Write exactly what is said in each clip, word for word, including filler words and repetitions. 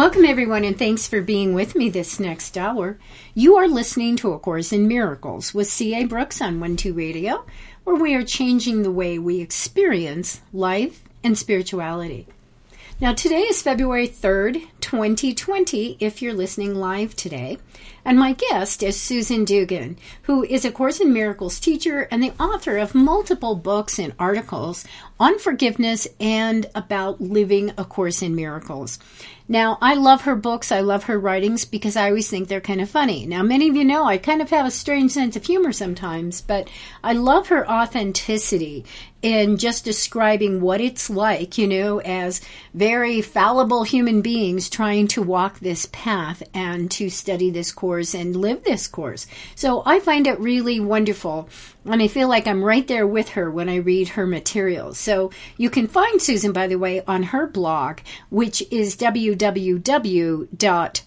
Welcome, everyone, and thanks for being with me this next hour. You are listening to A Course in Miracles with C A. Brooks on one two Radio, where we are changing the way we experience life and spirituality. Now, today is February third, twenty twenty, if you're listening live today. And my guest is Susan Dugan, who is a Course in Miracles teacher and the author of multiple books and articles on forgiveness and about living A Course in Miracles. Now, I love her books. I love her writings because I always think they're kind of funny. Now, many of you know I kind of have a strange sense of humor sometimes, but I love her authenticity in just describing what it's like, you know, as very fallible human beings trying to walk this path and to study this course and live this course. So I find it really wonderful, and I feel like I'm right there with her when I read her materials. So you can find Susan, by the way, on her blog, which is w w w dot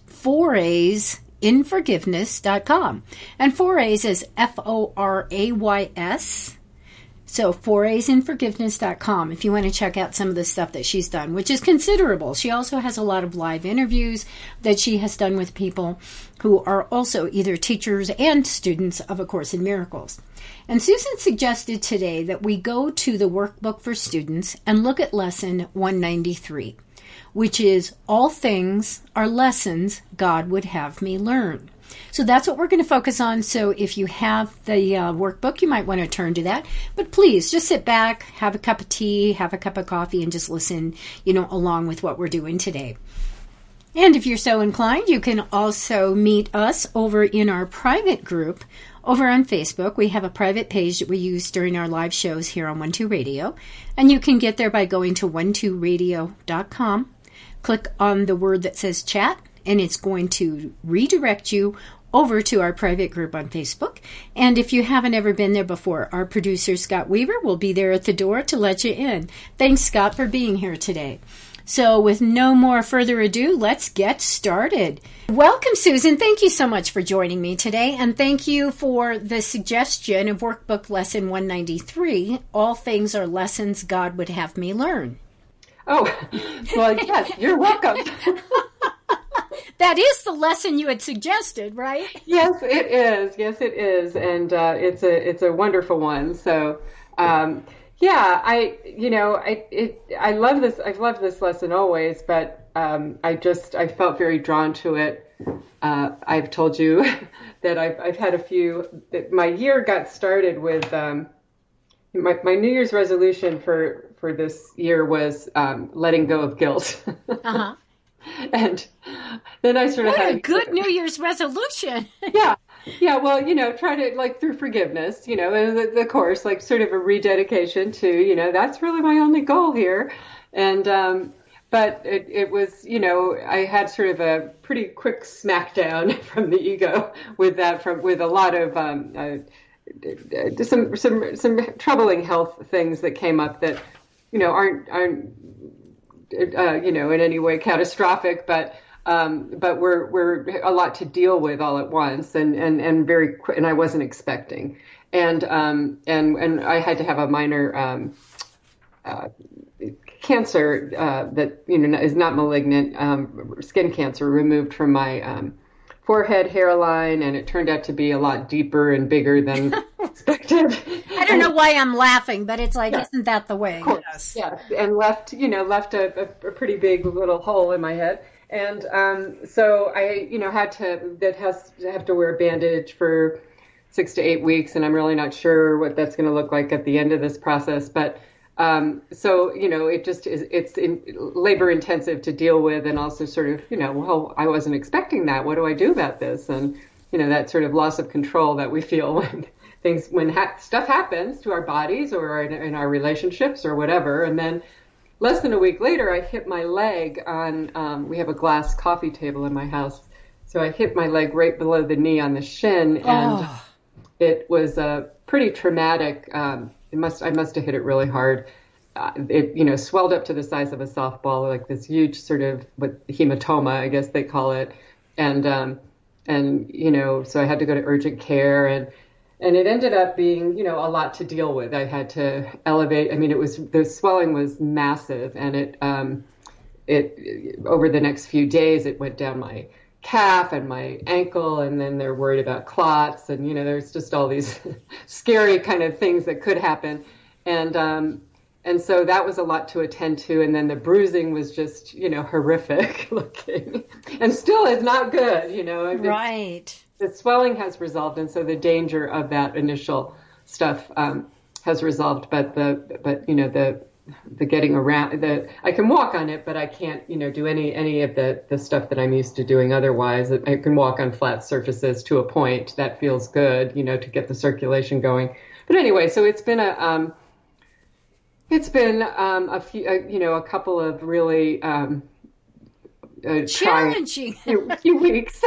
forays in forgiveness dot com. And Forays is F O R A Y S. So forays in forgiveness dot com if you want to check out some of the stuff that she's done, which is considerable. She also has a lot of live interviews that she has done with people who are also either teachers and students of A Course in Miracles. And Susan suggested today that we go to the workbook for students and look at lesson one ninety-three, which is all things are lessons God would have me learn. So that's what we're going to focus on. So if you have the uh, workbook, you might want to turn to that. But please just sit back, have a cup of tea, have a cup of coffee, and just listen, you know, along with what we're doing today. And if you're so inclined, you can also meet us over in our private group over on Facebook. We have a private page that we use during our live shows here on one two Radio. And you can get there by going to one two radio dot com. Click on the word that says chat, and it's going to redirect you over to our private group on Facebook. And if you haven't ever been there before, our producer, Scott Weaver, will be there at the door to let you in. Thanks, Scott, for being here today. So with no more further ado, let's get started. Welcome, Susan. Thank you so much for joining me today. And thank you for the suggestion of workbook lesson one ninety-three, All Things Are Lessons God Would Have Me Learn. Oh, well, yes, you're welcome. That is the lesson you had suggested, right? Yes, it is. Yes, it is, and uh, it's a it's a wonderful one. So, um, yeah, I you know I it I love this. I've loved this lesson always, but um, I just I felt very drawn to it. Uh, I've told you that I've I've had a few. That my year got started with um, my my New Year's resolution for for this year was um, letting go of guilt. Uh-huh. And then I sort of what had a good New Year's resolution. yeah. Yeah. Well, you know, try to like through forgiveness, you know, and the, the course, like sort of a rededication to, you know, that's really my only goal here. And, um, but it, it was, you know, I had sort of a pretty quick smackdown from the ego with that, from with a lot of, um, uh, some, some, some troubling health things that came up that, you know, aren't, aren't, Uh, you know, in any way catastrophic, but um, but we're we're a lot to deal with all at once, and and and very qu- and I wasn't expecting, and um and and I had to have a minor um, uh, cancer uh, that you know is not malignant, um, skin cancer removed from my um, forehead hairline, and it turned out to be a lot deeper and bigger than expected. I don't know why I'm laughing, but it's like, yeah. Isn't that the way? Of course. Yes. Yeah, and left, you know, left a, a, a pretty big little hole in my head. And um, so I, you know, had to, that has to have to wear a bandage for six to eight weeks. And I'm really not sure what that's going to look like at the end of this process. But um, so, you know, it just is, it's in, labor intensive to deal with, and also sort of, you know, well, I wasn't expecting that. What do I do about this? And, you know, that sort of loss of control that we feel when things, when ha- stuff happens to our bodies or in, in our relationships or whatever. And then less than a week later, I hit my leg on, um, we have a glass coffee table in my house. So I hit my leg right below the knee on the shin, and Oh. it was a pretty traumatic, um, it must, I must have hit it really hard. Uh, it, you know, swelled up to the size of a softball, like this huge sort of what hematoma, I guess they call it. And, um, and, you know, so I had to go to urgent care, and, and it ended up being, you know, a lot to deal with. I had to elevate. I mean, it was, the swelling was massive, and it, um, it over the next few days, it went down my calf and my ankle, and then they're worried about clots, and you know, there's just all these scary kind of things that could happen, and um, and so that was a lot to attend to, and then the bruising was just, you know, horrific looking, and still is not good, you know. I mean, right. The swelling has resolved, and so the danger of that initial stuff um, has resolved, but the but you know the the getting around, the I can walk on it, but I can't, you know, do any any of the the stuff that I'm used to doing otherwise. I can walk on flat surfaces to a point that feels good, you know, to get the circulation going. But anyway, so it's been a um, it's been um, a few, uh, you know, a couple of really um, uh, challenging few, few weeks,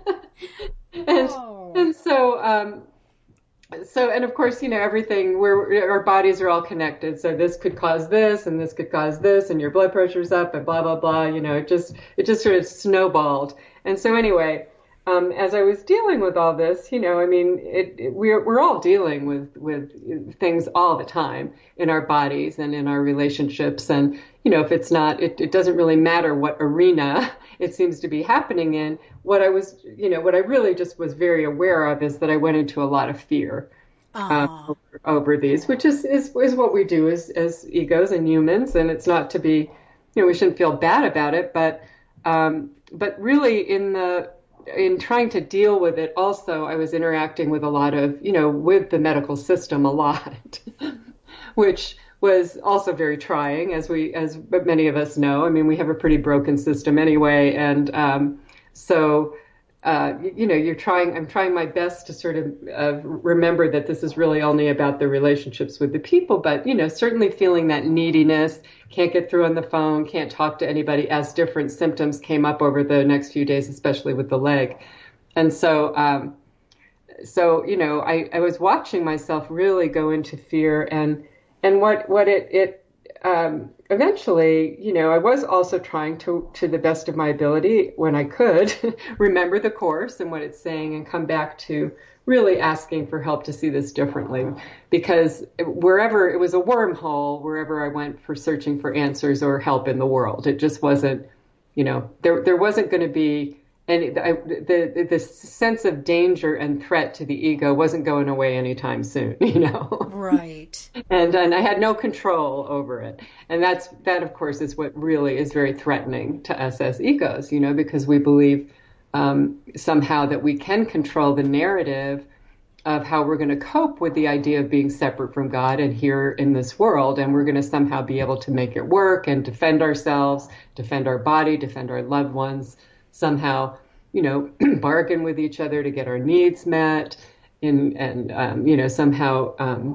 and oh. and so. Um, So, and of course, you know, everything, we're, our bodies are all connected. So this could cause this, and this could cause this, and your blood pressure's up, and blah, blah, blah. You know, it just, it just sort of snowballed. And so anyway, um, as I was dealing with all this, you know, I mean, it, it, we're, we're all dealing with, with things all the time in our bodies and in our relationships. And, you know, if it's not, it, it doesn't really matter what arena it seems to be happening in. What I was, you know, what I really just was very aware of is that I went into a lot of fear um, over, over these, which is, is, is what we do as, as egos and humans. And it's not to be, you know, we shouldn't feel bad about it, but, um, but really in the, in trying to deal with it also, I was interacting with a lot of, you know, with the medical system a lot, which was also very trying, as we, as many of us know. I mean, we have a pretty broken system anyway. And um, so, uh, you, you know, you're trying, I'm trying my best to sort of uh, remember that this is really only about the relationships with the people, but, you know, certainly feeling that neediness, can't get through on the phone, can't talk to anybody, as different symptoms came up over the next few days, especially with the leg. And so, um, so, you know, I, I was watching myself really go into fear, and And what, what it, it um, eventually, you know, I was also trying to, to the best of my ability when I could, remember the Course and what it's saying, and come back to really asking for help to see this differently. Because wherever, it was a wormhole, wherever I went for searching for answers or help in the world. It just wasn't, you know, there there wasn't going to be And I, the the sense of danger and threat to the ego wasn't going away anytime soon, you know. Right. and and I had no control over it, and that's that, of course, is what really is very threatening to us as egos, you know, because we believe um, somehow that we can control the narrative of how we're going to cope with the idea of being separate from God and here in this world, and we're going to somehow be able to make it work and defend ourselves, defend our body, defend our loved ones. Somehow, you know, bargain with each other to get our needs met, and, and um, you know, somehow um,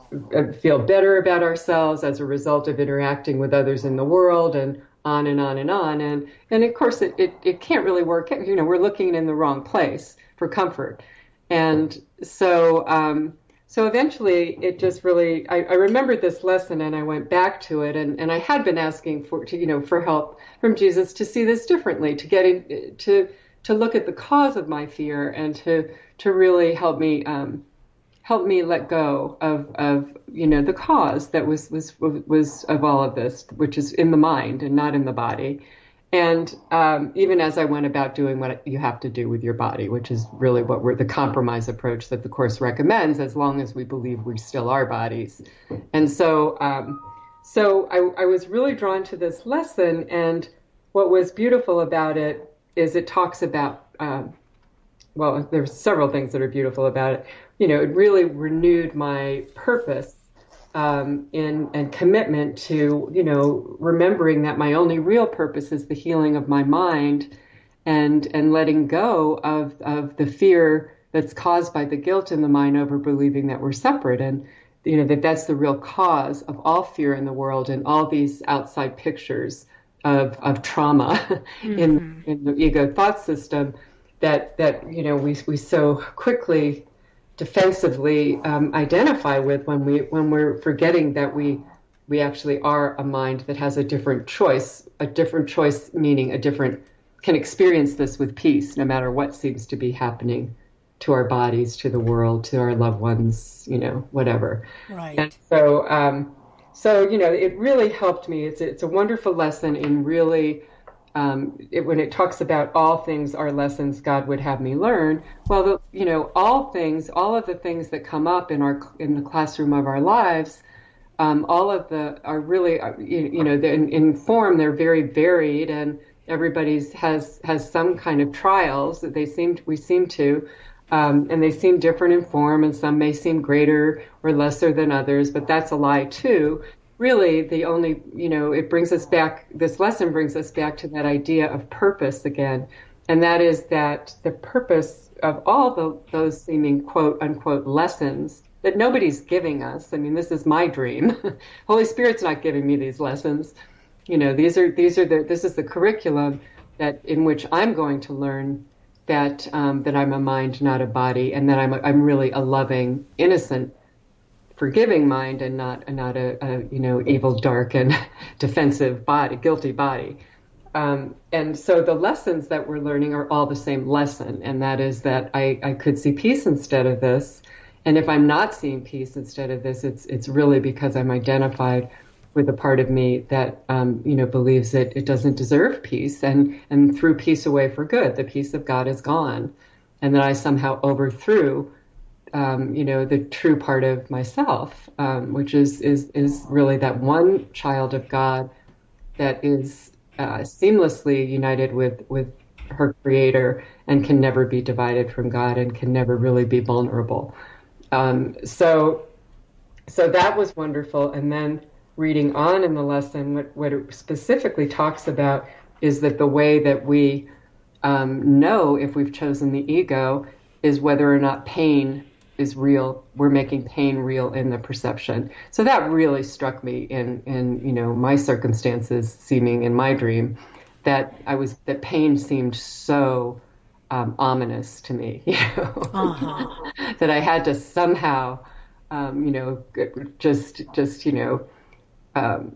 feel better about ourselves as a result of interacting with others in the world, and on and on and on. And, and of course, it, it, it can't really work. You know, we're looking in the wrong place for comfort. And so, um, so eventually it just really, I, I remembered this lesson, and I went back to it, and, and I had been asking for, to, you know, for help from Jesus to see this differently, to get in, to, to look at the cause of my fear, and to, to really help me, um, help me let go of, of, you know, the cause that was, was, was of all of this, which is in the mind and not in the body. And um, even as I went about doing what you have to do with your body, which is really what we're, the compromise approach that the Course recommends, as long as we believe we still are bodies. And so, um, so I, I was really drawn to this lesson. And what was beautiful about it is it talks about, um, well, there's several things that are beautiful about it. You know, it really renewed my purpose Um, in and commitment to, you know, remembering that my only real purpose is the healing of my mind, and and letting go of of the fear that's caused by the guilt in the mind over believing that we're separate, and you know that that's the real cause of all fear in the world, and all these outside pictures of of trauma mm-hmm. in in the ego thought system that that you know we we so quickly defensively um, identify with when we when we're forgetting that we we actually are a mind that has a different choice, a different choice meaning a different, can experience this with peace no matter what seems to be happening to our bodies, to the world, to our loved ones, you know, whatever. Right. And so um, so, you know, it really helped me. It's, it's a wonderful lesson in really, um, it, when it talks about all things are lessons God would have me learn. Well, the, you know, all things, all of the things that come up in our, in the classroom of our lives, um, all of the are really, you, you know, in, in form, they're very varied, and everybody's has, has some kind of trials that they seem, we seem to, Um, and they seem different in form, and some may seem greater or lesser than others, but that's a lie too. Really, the only, you know, it brings us back, this lesson brings us back to that idea of purpose again. And that is that the purpose of all the, those seeming quote unquote lessons that nobody's giving us. I mean, this is my dream. Holy Spirit's not giving me these lessons. You know, these are, these are the, this is the curriculum that in which I'm going to learn that um, that I'm a mind, not a body, and that I'm a, I'm really a loving, innocent, forgiving mind, and not not a, a you know evil, dark, and defensive body, guilty body. Um, and so the lessons that we're learning are all the same lesson, and that is that I, I could see peace instead of this, and if I'm not seeing peace instead of this, it's it's really because I'm identified with a part of me that, um, you know, believes that it doesn't deserve peace, and, and threw peace away for good. The peace of God is gone. And that I somehow overthrew, um, you know, the true part of myself, um, which is, is, is really that one child of God that is uh, seamlessly united with, with her creator and can never be divided from God and can never really be vulnerable. Um, so, so that was wonderful. And then reading on in the lesson, what, what it specifically talks about is that the way that we um, know if we've chosen the ego is whether or not pain is real. We're making pain real in the perception. So that really struck me in, in you know, my circumstances, seeming in my dream, that I was that pain seemed so um, ominous to me, you know, uh-huh. that I had to somehow, um, you know, just just you know. Um,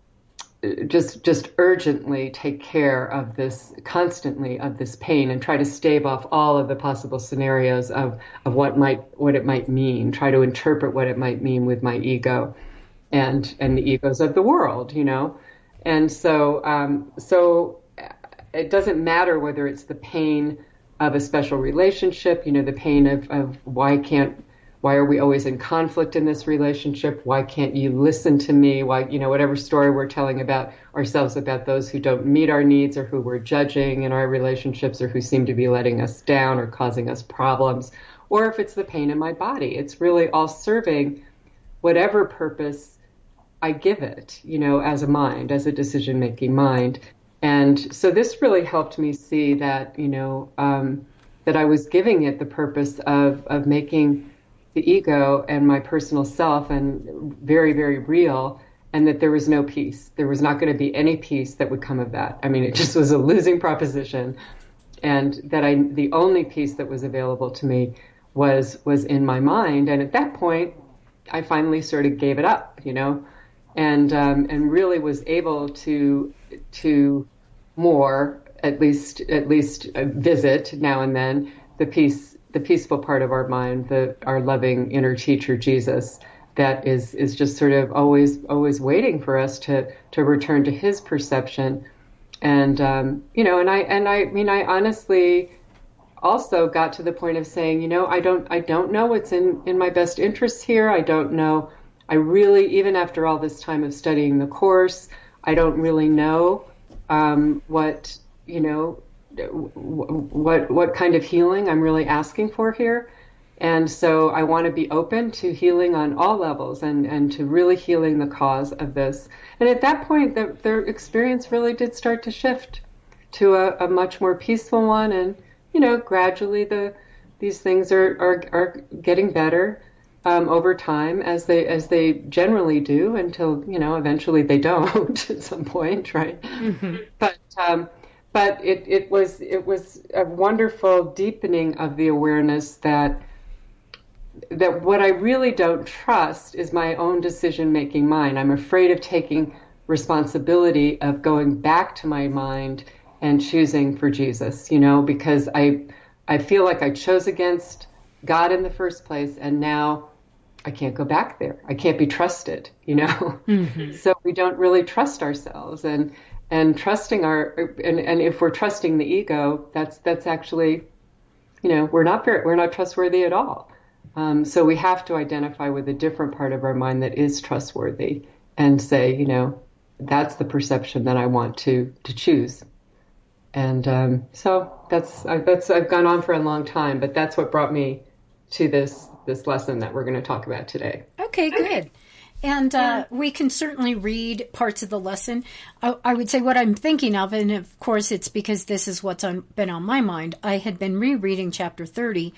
just just urgently take care of this, constantly of this pain, and try to stave off all of the possible scenarios of, of what might what it might mean, try to interpret what it might mean with my ego and and the egos of the world, you know. And so um, so it doesn't matter whether it's the pain of a special relationship, you know, the pain of, of why can't Why are we always in conflict in this relationship? Why can't you listen to me? Why, you know, whatever story we're telling about ourselves about those who don't meet our needs or who we're judging in our relationships or who seem to be letting us down or causing us problems, or if it's the pain in my body, it's really all serving whatever purpose I give it, you know, as a mind, as a decision-making mind. And so this really helped me see that, you know, um, that I was giving it the purpose of, of making the ego and my personal self and very, very real, and that there was no peace. There was not going to be any peace that would come of that. I mean, it just was a losing proposition, and that I, the only peace that was available to me was, was in my mind. And at that point, I finally sort of gave it up, you know, and, um, and really was able to, to more, at least, at least uh, visit now and then the peace the peaceful part of our mind, the, our loving inner teacher, Jesus, that is, is just sort of always, always waiting for us to, to return to his perception. And, um, you know, and I, and I mean, I honestly also got to the point of saying, you know, I don't, I don't know what's in, in my best interests here. I don't know. I really, even after all this time of studying the course, I don't really know, um, what, you know, what what kind of healing I'm really asking for here. And so I want to be open to healing on all levels and, and to really healing the cause of this. And at that point, the, their experience really did start to shift to a, a much more peaceful one. And, you know, gradually the these things are, are, are getting better um, over time, as they as they generally do, until, you know, eventually they don't at some point, right? Mm-hmm. But um But it, it was it was a wonderful deepening of the awareness that that what I really don't trust is my own decision-making mind. I'm afraid of taking responsibility of going back to my mind and choosing for Jesus, you know, because I I feel like I chose against God in the first place, and now I can't go back there. I can't be trusted, you know? Mm-hmm. So we don't really trust ourselves, and, and trusting our, and, and if we're trusting the ego, that's, that's actually, you know, we're not very, we're not trustworthy at all. Um, so we have to identify with a different part of our mind that is trustworthy and say, you know, that's the perception that I want to, to choose. And, um, so that's, I, that's, I've gone on for a long time, but that's what brought me to this, this lesson that we're going to talk about today. Okay, good. And uh, we can certainly read parts of the lesson. I, I would say what I'm thinking of, and of course it's because this is what's on, been on my mind. I had been rereading chapter thirty,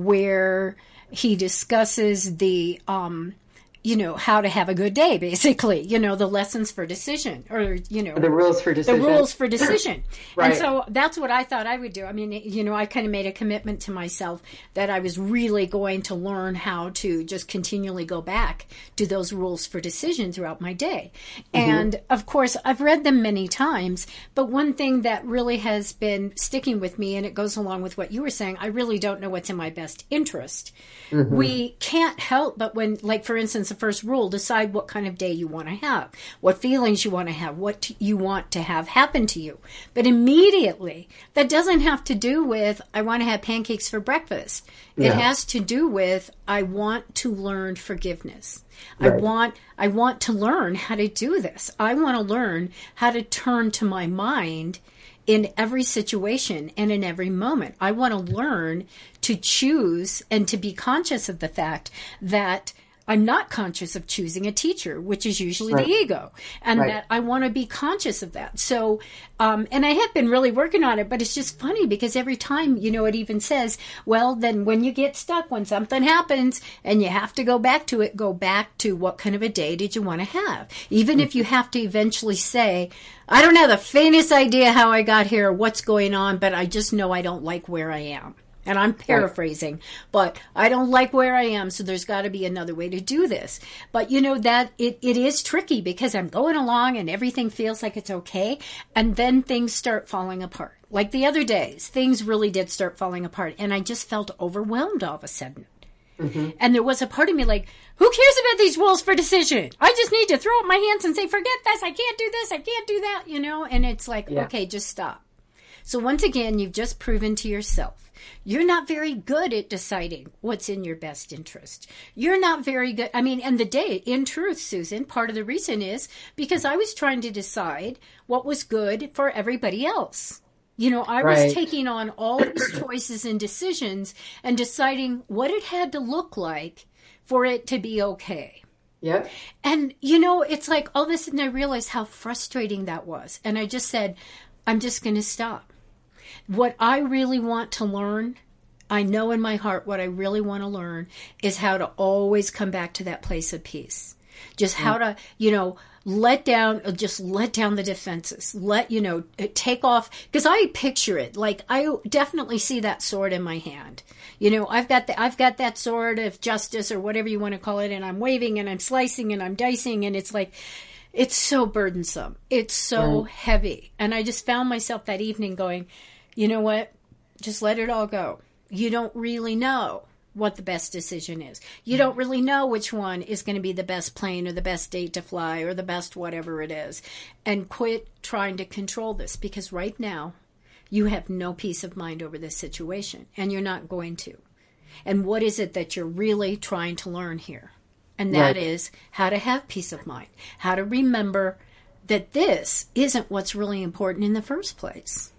where he discusses the, um, you know, how to have a good day, basically, you know, the lessons for decision, or, you know, the rules for decision. The rules for decision. Right. And so that's what I thought I would do. I mean, you know, I kind of made a commitment to myself that I was really going to learn how to just continually go back to those rules for decision throughout my day. Mm-hmm. And of course, I've read them many times, but one thing that really has been sticking with me, and it goes along with what you were saying, I really don't know what's in my best interest. Mm-hmm. We can't help but when, like, for instance, the first rule, decide what kind of day you want to have, what feelings you want to have, what t- you want to have happen to you. But immediately, that doesn't have to do with, I want to have pancakes for breakfast. Yeah. It has to do with, I want to learn forgiveness. Right. I want, I want to learn how to do this. I want to learn how to turn to my mind in every situation and in every moment. I want to learn to choose and to be conscious of the fact that I'm not conscious of choosing a teacher, which is usually right. the ego, and right. that I want to be conscious of that. So, um, and I have been really working on it, but it's just funny because every time, you know, it even says, well, then when you get stuck, when something happens and you have to go back to it, go back to what kind of a day did you want to have? Even if you have to eventually say, I don't have the faintest idea how I got here, what's going on, but I just know I don't like where I am. And I'm paraphrasing, right. but I don't like where I am, so there's got to be another way to do this. But you know that it, it is tricky because I'm going along and everything feels like it's okay, and then things start falling apart. Like the other days, things really did start falling apart, and I just felt overwhelmed all of a sudden. Mm-hmm. And there was a part of me like, who cares about these rules for decision? I just need to throw up my hands and say, forget this, I can't do this, I can't do that, you know? And it's like, yeah. okay, just stop. So once again, you've just proven to yourself, you're not very good at deciding what's in your best interest. You're not very good. I mean, and the day, in truth, Susan, part of the reason is because I was trying to decide what was good for everybody else. You know, I right. was taking on all these choices and decisions and deciding what it had to look like for it to be okay. Yep. And, you know, it's like all of a sudden I realized how frustrating that was. And I just said, I'm just going to stop. What I really want to learn, I know in my heart what I really want to learn is how to always come back to that place of peace. Just how to, you know, let down, just let down the defenses. Let, you know, take off. Because I picture it. Like, I definitely see that sword in my hand. You know, I've got the, I've got that sword of justice or whatever you want to call it. And I'm waving and I'm slicing and I'm dicing. And it's like, it's so burdensome. It's so right. heavy. And I just found myself that evening going, you know what? Just let it all go. You don't really know what the best decision is. You don't really know which one is going to be the best plane or the best date to fly or the best whatever it is. And quit trying to control this, because right now you have no peace of mind over this situation, and you're not going to. And what is it that you're really trying to learn here? And that right. is how to have peace of mind, how to remember that this isn't what's really important in the first place.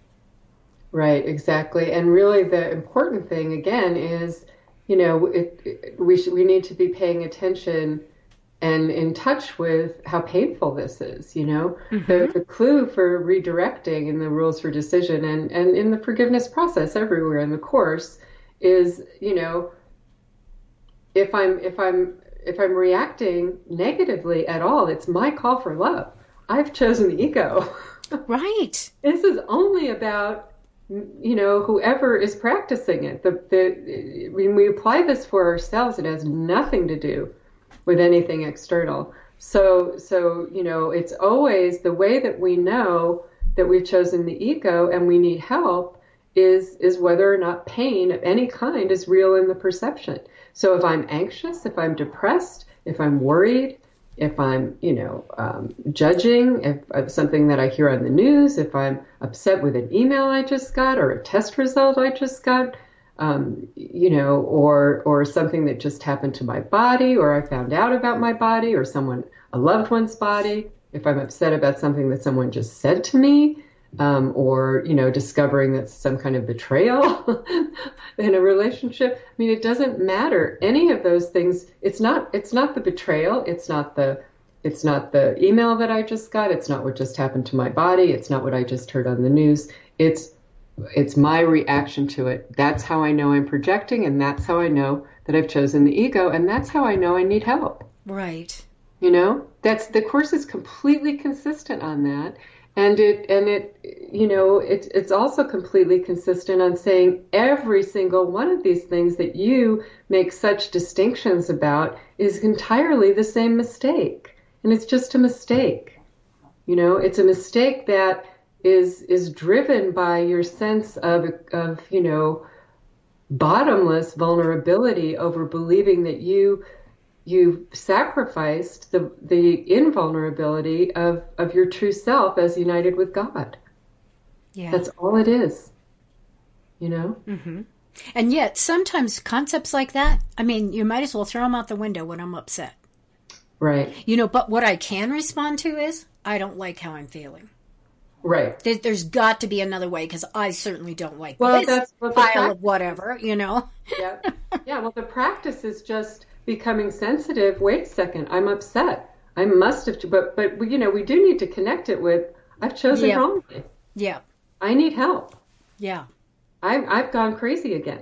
Right, exactly. And really the important thing, again, is, you know, it, it, we should, we need to be paying attention and in touch with how painful this is, you know. Mm-hmm. The, the clue for redirecting in the rules for decision and, and in the forgiveness process everywhere in the course is, you know, if I'm if I'm if I'm reacting negatively at all, it's my call for love. I've chosen the ego. Right. This is only about, you know, whoever is practicing it. The, the, when we apply this for ourselves, it has nothing to do with anything external. So, so, you know, it's always the way that we know that we've chosen the ego and we need help is is whether or not pain of any kind is real in the perception. So if I'm anxious, if I'm depressed, if I'm worried, if I'm, you know, um, judging, if, if something that I hear on the news, if I'm upset with an email I just got or a test result I just got, um, you know, or or something that just happened to my body, or I found out about my body, or someone, a loved one's body, if I'm upset about something that someone just said to me, um, or, you know, discovering that's some kind of betrayal in a relationship. I mean, it doesn't matter. Any of those things, it's not, it's not the betrayal. It's not the, it's not the email that I just got. It's not what just happened to my body. It's not what I just heard on the news. It's, it's my reaction to it. That's how I know I'm projecting. And that's how I know that I've chosen the ego. And that's how I know I need help. Right. You know, that's, the Course is completely consistent on that. And it, and it, you know, it, it's also completely consistent on saying every single one of these things that you make such distinctions about is entirely the same mistake. And it's just a mistake. You know, it's a mistake that is, is driven by your sense of, of, you know, bottomless vulnerability over believing that you You've sacrificed the the invulnerability of, of your true self as united with God. Yeah. That's all it is, you know? Mm-hmm. And yet, sometimes concepts like that, I mean, you might as well throw them out the window when I'm upset. Right. You know, but what I can respond to is, I don't like how I'm feeling. Right. There, there's got to be another way, because I certainly don't like well, this that's what pile practice, of whatever, you know? Yeah. Yeah, well, the practice is just becoming sensitive. Wait a second, I'm upset. I must have, but, but you know, we do need to connect it with, I've chosen Yeah. wrongly. Yeah. I need help. Yeah. I've, I've gone crazy again.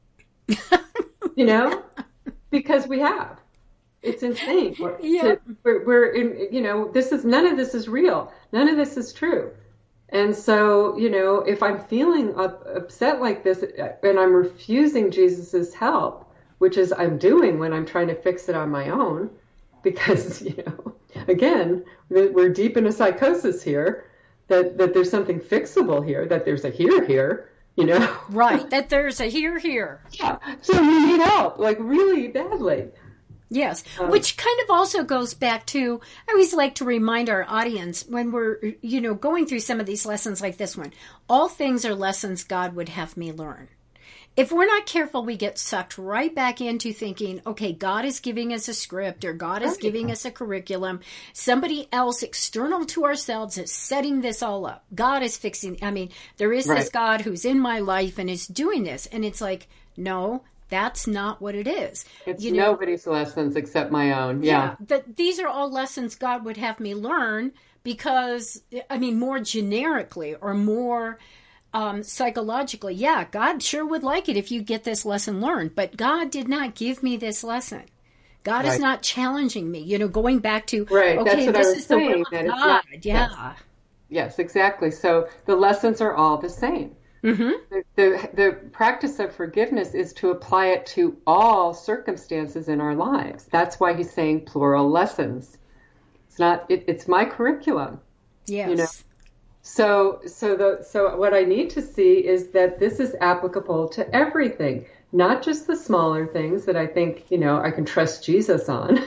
You know, because we have. It's insane. We're, Yeah. to, we're, we're in, you know, this is, none of this is real. None of this is true. And so, you know, if I'm feeling up, upset like this and I'm refusing Jesus's help, which is I'm doing when I'm trying to fix it on my own, because, you know, again, we're deep in a psychosis here, that, that there's something fixable here, that there's a here here, you know. Right, that there's a here here. Yeah, so we need help, like really badly. Yes, Um, which kind of also goes back to, I always like to remind our audience when we're, you know, going through some of these lessons like this one, all things are lessons God would have me learn. If we're not careful, we get sucked right back into thinking, okay, God is giving us a script, or God is giving us a curriculum. Somebody else external to ourselves is setting this all up. God is fixing, I mean, there is Right. this God who's in my life and is doing this. And it's like, no, that's not what it is. It's You know, nobody's lessons except my own. Yeah. that these are all lessons God would have me learn because, I mean, more generically or more um, psychologically, yeah, God sure would like it if you get this lesson learned. But God did not give me this lesson. God Right. is not challenging me. You know, going back to, Right, that's okay, what I this was is the will saying, of that it's God. not- Yeah. Yes, exactly. So the lessons are all the same. Mm-hmm. The, the, the practice of forgiveness is to apply it to all circumstances in our lives. That's why he's saying plural lessons. It's not, it, it's my curriculum. Yes. You know? So, so the, so what I need to see is that this is applicable to everything, not just the smaller things that I think, you know, I can trust Jesus on.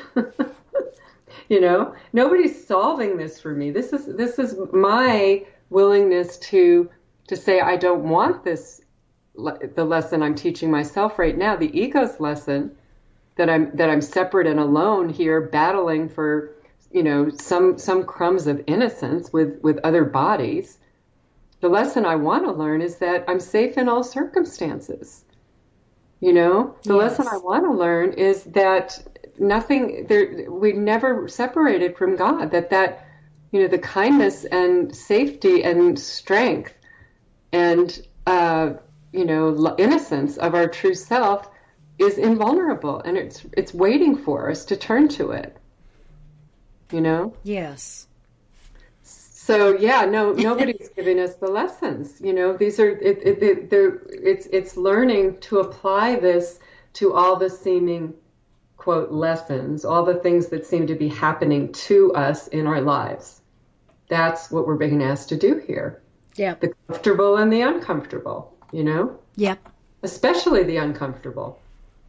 You know, nobody's solving this for me. This is, this is my willingness to, to say, I don't want this, the lesson I'm teaching myself right now, the ego's lesson, that I'm, that I'm separate and alone here battling for, you know, some, some crumbs of innocence with, with other bodies. The lesson I want to learn is that I'm safe in all circumstances. You know, the Yes. lesson I want to learn is that nothing there, we never separated from God, that, that, you know, the kindness and safety and strength and, uh, you know, innocence of our true self is invulnerable, and it's, it's waiting for us to turn to it. You know? Yes. So yeah, no, nobody's giving us the lessons. You know, these are it, it, it, they're, it's it's learning to apply this to all the seeming quote lessons, all the things that seem to be happening to us in our lives. That's what we're being asked to do here. Yeah. The comfortable and the uncomfortable. you know? Yep. Especially the uncomfortable.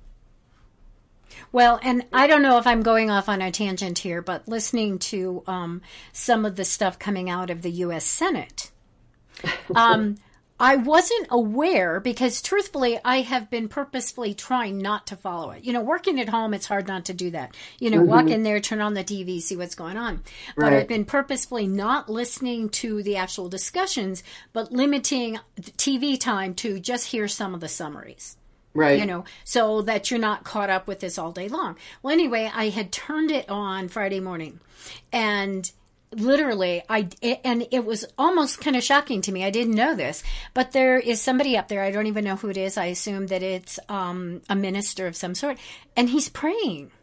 Well, and I don't know if I'm going off on a tangent here, but listening to um, some of the stuff coming out of the U S Senate, um, I wasn't aware because, truthfully, I have been purposefully trying not to follow it. You know, working at home, it's hard not to do that. You know, mm-hmm. walk in there, turn on the T V, see what's going on. But right. I've been purposefully not listening to the actual discussions, but limiting T V time to just hear some of the summaries. Right. You know, so that you're not caught up with this all day long. Well, anyway, I had turned it on Friday morning and literally I, it, and it was almost kind of shocking to me. I didn't know this, but there is somebody up there. I don't even know who it is. I assume that it's um, a minister of some sort, and he's praying.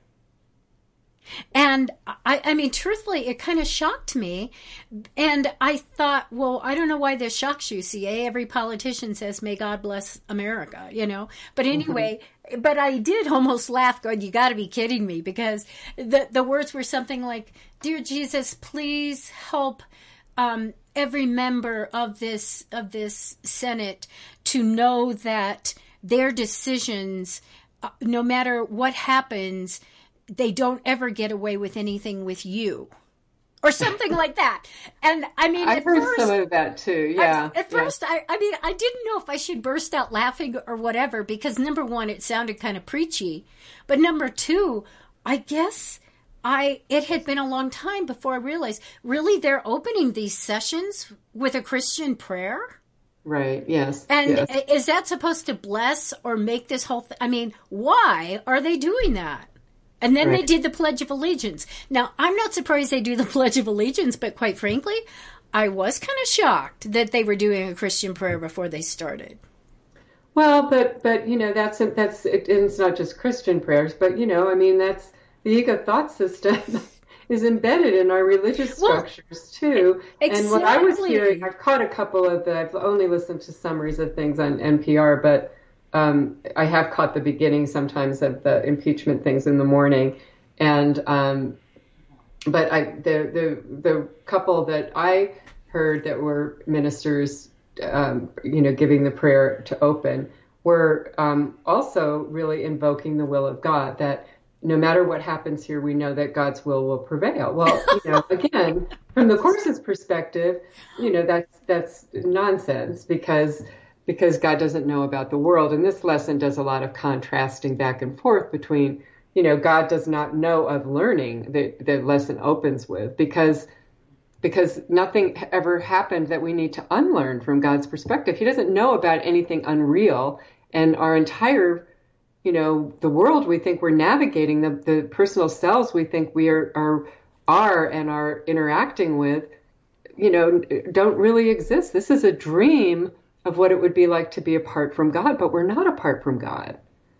And I, I mean, truthfully, it kind of shocked me. And I thought, well, I don't know why this shocks you, C A. Every politician says, may God bless America, you know. But anyway, mm-hmm. but I did almost laugh, going, you got to be kidding me, because the, the words were something like, dear Jesus, please help um, every member of this of this Senate to know that their decisions, uh, no matter what happens, they don't ever get away with anything with you, or something like that. And I mean, I've at heard first, some of that too. Yeah. I, at first, yeah. I, I mean, I didn't know if I should burst out laughing or whatever, because number one, it sounded kind of preachy, but number two, I guess I it had been a long time before I realized really they're opening these sessions with a Christian prayer. Right. Yes. And yes. Is that supposed to bless or make this whole thing? I mean, why are they doing that? And then right. they did the Pledge of Allegiance. Now, I'm not surprised they do the Pledge of Allegiance, but quite frankly, I was kind of shocked that they were doing a Christian prayer before they started. Well, but, but you know, that's, that's it, it's not just Christian prayers, but, you know, I mean, that's the ego thought system is embedded in our religious structures, well, too. Exactly. And what I was hearing, I've caught a couple of the, I've only listened to summaries of things on N P R, but Um, I have caught the beginning sometimes of the impeachment things in the morning, and um, but I the the the couple that I heard that were ministers, um, you know, giving the prayer to open, were um, also really invoking the will of God. That no matter what happens here, we know that God's will will prevail. Well, you know, again, from the Course's perspective, you know, that's that's nonsense, because. because God doesn't know about the world. And this lesson does a lot of contrasting back and forth between, you know, God does not know of learning, the, the lesson opens with, because because nothing ever happened that we need to unlearn from God's perspective. He doesn't know about anything unreal. And our entire, you know, the world we think we're navigating, the, the personal selves we think we are, are, are and are interacting with, you know, don't really exist. This is a dream of what it would be like to be apart from God, but we're not apart from God.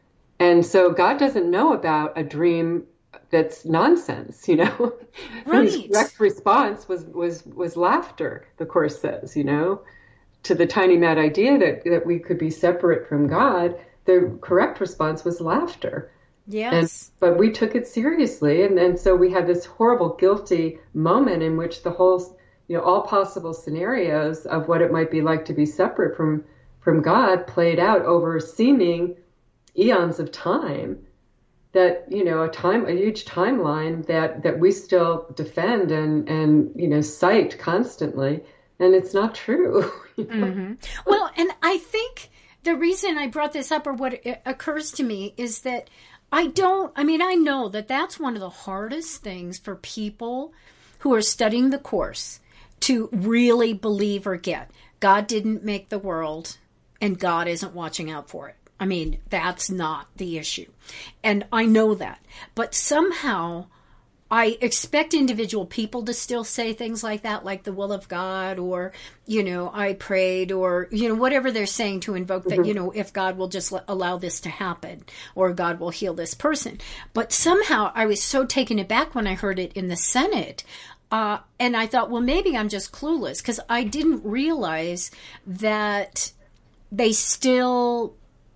And so God doesn't know about a dream that's nonsense, you know. Right. His direct response was, was, was laughter, the Course says, you know, to the tiny mad idea that, that we could be separate from God. The correct response was laughter. Yes. And, but we took it seriously. And then so we had this horrible, guilty moment in which the whole you know, all possible scenarios of what it might be like to be separate from, from God played out over seeming eons of time, that, you know, a time, a huge timeline that, that we still defend and, and, you know, cite constantly. And it's not true. You know? Mm-hmm. Well, and I think the reason I brought this up, or what occurs to me, is that I don't, I mean, I know that that's one of the hardest things for people who are studying the Course to really believe or get. God didn't make the world, and God isn't watching out for it. I mean, that's not the issue. And I know that. But somehow I expect individual people to still say things like that, like the will of God, or, you know, I prayed, or, you know, whatever they're saying to invoke that, mm-hmm. you know, if God will just allow this to happen, or God will heal this person. But somehow I was so taken aback when I heard it in the Senate. Uh, and I thought, well, maybe I'm just clueless, because I didn't realize that they still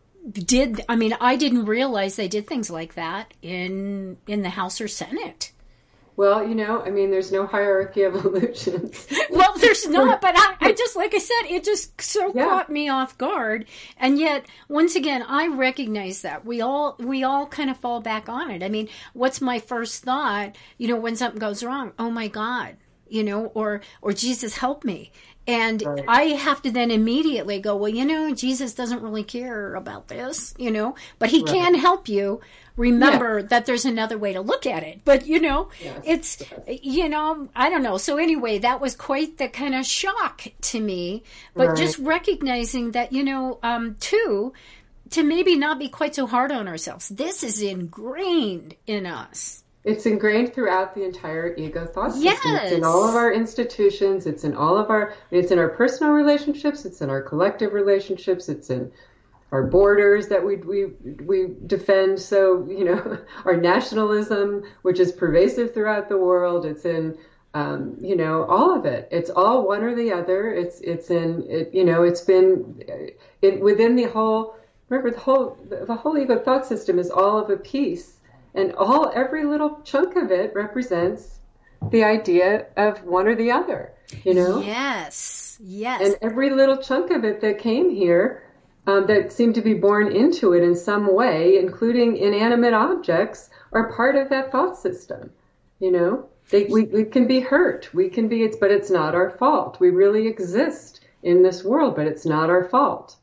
did. I mean, I didn't realize they did things like that in in the House or Senate. Well, you know, I mean, there's no hierarchy of illusions. Well, there's not, but I, I just, like I said, it just so Yeah. caught me off guard. And yet, once again, I recognize that we all, we all kind of fall back on it. I mean, what's my first thought, you know, when something goes wrong? Oh my God, you know, or, or Jesus, help me. And Right. I have to then immediately go, well, you know, Jesus doesn't really care about this, you know, but he Right. can help you remember that there's another way to look at it. But, you know, Yes. it's, you know, I don't know. So anyway, that was quite the kind of shock to me. But Right. just recognizing that, you know, um, too, to maybe not be quite so hard on ourselves. This is ingrained in us. It's ingrained throughout the entire ego thought system. Yes. It's in all of our institutions. It's in all of our, it's in our personal relationships. It's in our collective relationships. It's in our borders that we, we, we defend. So, you know, our nationalism, which is pervasive throughout the world. It's in, um, you know, all of it. It's all one or the other. It's, it's in, it, you know, it's been it within the whole, remember the whole, the whole ego thought system is all of a piece. And all, every little chunk of it represents the idea of one or the other, you know? Yes. Yes. And every little chunk of it that came here, um, that seemed to be born into it in some way, including inanimate objects, are part of that thought system, you know? They, we, we can be hurt. We can be, it's, but it's not our fault. We really exist in this world, but it's not our fault.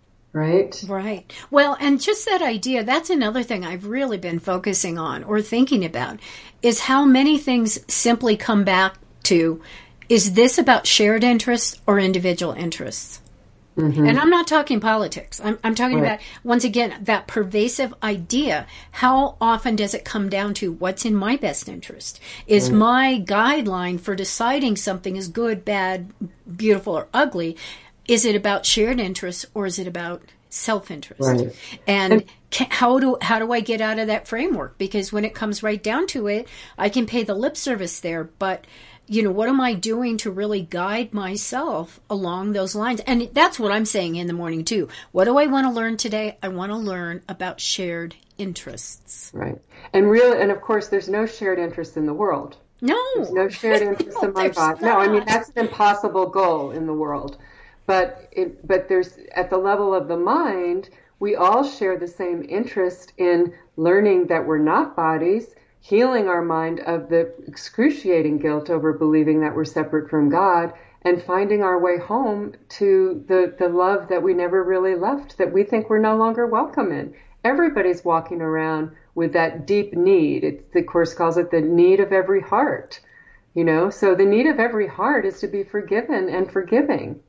Right? Right. Well, and just that idea, that's another thing I've really been focusing on or thinking about, is how many things simply come back to, is this about shared interests or individual interests? Mm-hmm. And I'm not talking politics. I'm, I'm talking right. about, once again, that pervasive idea. How often does it come down to what's in my best interest? Is right. my guideline for deciding something is good, bad, beautiful, or ugly? Is it about shared interests or is it about self-interest? Right. And, and can, how do how do I get out of that framework? Because when it comes right down to it, I can pay the lip service there, but you know, what am I doing to really guide myself along those lines? And that's what I'm saying in the morning too. What do I want to learn today? I want to learn about shared interests. Right. And real and of course there's no shared interest in the world. No. There's no shared interest no, among God. No, I mean that's an impossible goal in the world. But it, but there's, at the level of the mind, we all share the same interest in learning that we're not bodies, healing our mind of the excruciating guilt over believing that we're separate from God, and finding our way home to the, the love that we never really left, that we think we're no longer welcome in. Everybody's walking around with that deep need. It, the Course calls it the need of every heart. You know, so the need of every heart is to be forgiven and forgiving.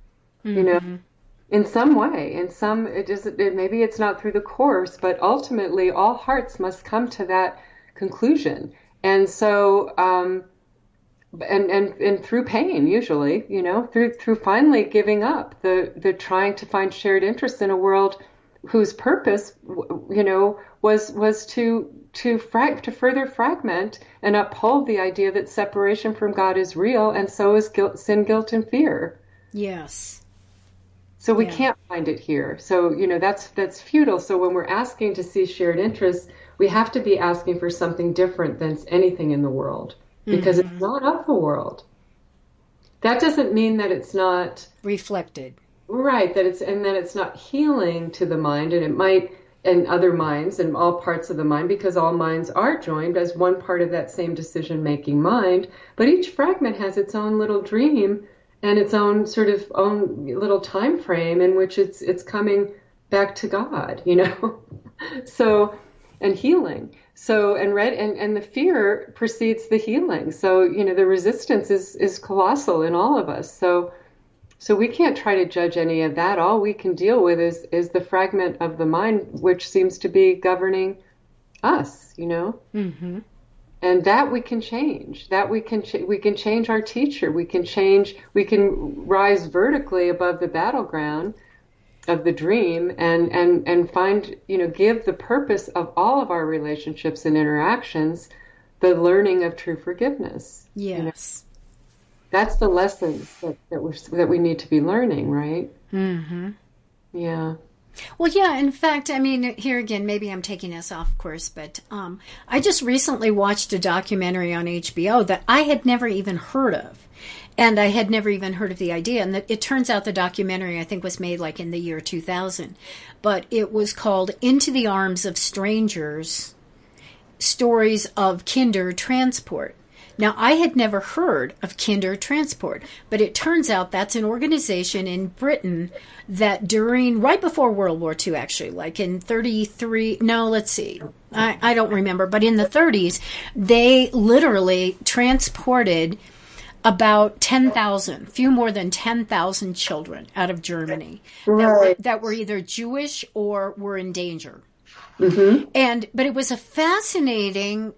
You know, mm-hmm. in some way, in some, it just, it, maybe it's not through the Course, but ultimately all hearts must come to that conclusion. And so, um, and, and, and through pain, usually, you know, through, through finally giving up the, the trying to find shared interests in a world whose purpose, you know, was, was to, to frag, to further fragment and uphold the idea that separation from God is real. And so is guilt, sin, guilt, and fear. Yes. So we yeah. can't find it here. So, you know, that's that's futile. So when we're asking to see shared interests, we have to be asking for something different than anything in the world, because mm-hmm. it's not of the world. That doesn't mean that it's not reflected. Right, that it's and that it's not healing to the mind, and it might, and other minds and all parts of the mind, because all minds are joined as one part of that same decision-making mind, but each fragment has its own little dream and its own sort of own little time frame in which it's it's coming back to God, you know. So, and healing. So, and red and, and the fear precedes the healing. So, you know, the resistance is is colossal in all of us. So, so we can't try to judge any of that. All we can deal with is is the fragment of the mind which seems to be governing us, you know. Mm-hmm. And that we can change. That we can ch- we can change our teacher. We can change. We can rise vertically above the battleground of the dream, and and and find, you know, give the purpose of all of our relationships and interactions the learning of true forgiveness. Yes, you know? That's the lessons that that we that we need to be learning, right? Mm-hmm. Yeah. Well, yeah, in fact, I mean, here again, maybe I'm taking us off course, but um, I just recently watched a documentary on H B O that I had never even heard of. And I had never even heard of the idea. And it turns out the documentary, I think, was made like in the year two thousand. But it was called Into the Arms of Strangers, Stories of Kinder Transport. Now, I had never heard of Kinder Transport, but it turns out that's an organization in Britain that during, right before World War Two, actually, like in thirty-three, no, let's see, I, I don't remember, but in the thirties, they literally transported about ten thousand, few more than ten thousand children out of Germany right. that, were, that were either Jewish or were in danger. Mm-hmm. And, but it was a fascinating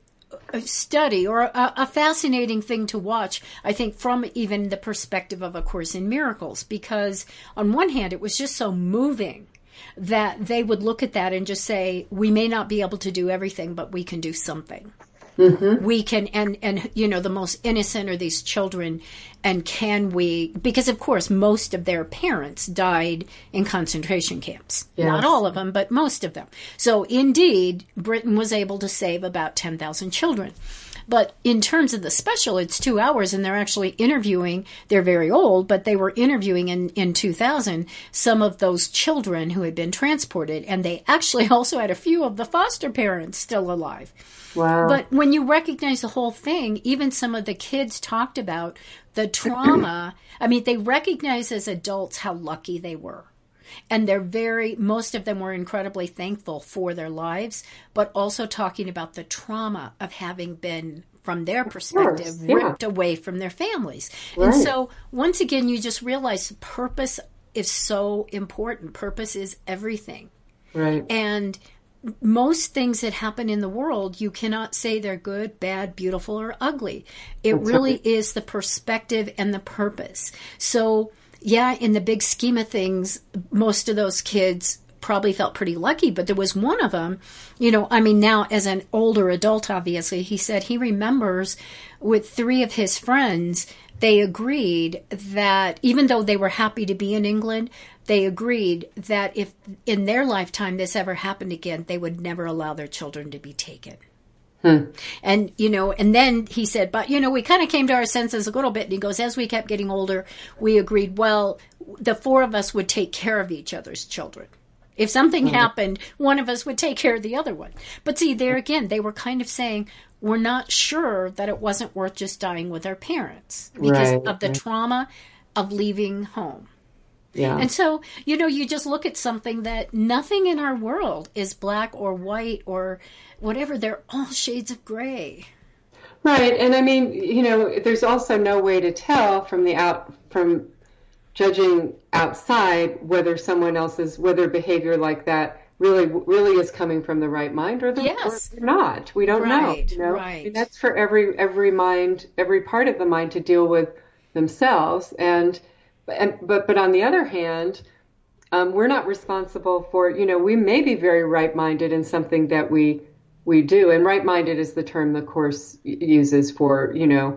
study or a, a fascinating thing to watch, I think, from even the perspective of A Course in Miracles, because on one hand, it was just so moving that they would look at that and just say, we may not be able to do everything, but we can do something. Mm-hmm. We can, and, and, you know, the most innocent are these children. And can we, because of course, most of their parents died in concentration camps. Yes. Not all of them, but most of them. So indeed, Britain was able to save about ten thousand children. But in terms of the special, it's two hours and they're actually interviewing, they're very old, but they were interviewing in, in two thousand some of those children who had been transported. And they actually also had a few of the foster parents still alive. Wow. But when you recognize the whole thing, even some of the kids talked about the trauma. I mean, they recognize as adults how lucky they were. And they're very, most of them were incredibly thankful for their lives, but also talking about the trauma of having been, from their perspective, course, yeah. ripped away from their families. Right. And so once again, you just realize purpose is so important. Purpose is everything. Right. And most things that happen in the world, you cannot say they're good, bad, beautiful, or ugly. It That's really right. is the perspective and the purpose. So, yeah, in the big scheme of things, most of those kids probably felt pretty lucky, but there was one of them, you know, I mean, now as an older adult, obviously, he said he remembers with three of his friends, they agreed that even though they were happy to be in England, they agreed that if in their lifetime this ever happened again, they would never allow their children to be taken. Hmm. And, you know, and then he said, but, you know, we kind of came to our senses a little bit. And he goes, as we kept getting older, we agreed, well, the four of us would take care of each other's children. If something mm-hmm. happened, one of us would take care of the other one. But see, there again, they were kind of saying, we're not sure that it wasn't worth just dying with our parents because right. of the trauma of leaving home. Yeah. And so, you know, you just look at something that nothing in our world is black or white or whatever. They're all shades of gray. Right. And I mean, you know, there's also no way to tell from the out, from judging outside whether someone else's, whether behavior like that really, really is coming from the right mind or the yes. or not. We don't right, know. You know? Right. I mean, that's for every, every mind, every part of the mind to deal with themselves. And, And, but but on the other hand, um, we're not responsible for, you know, we may be very right-minded in something that we we do. And right-minded is the term the Course uses for, you know,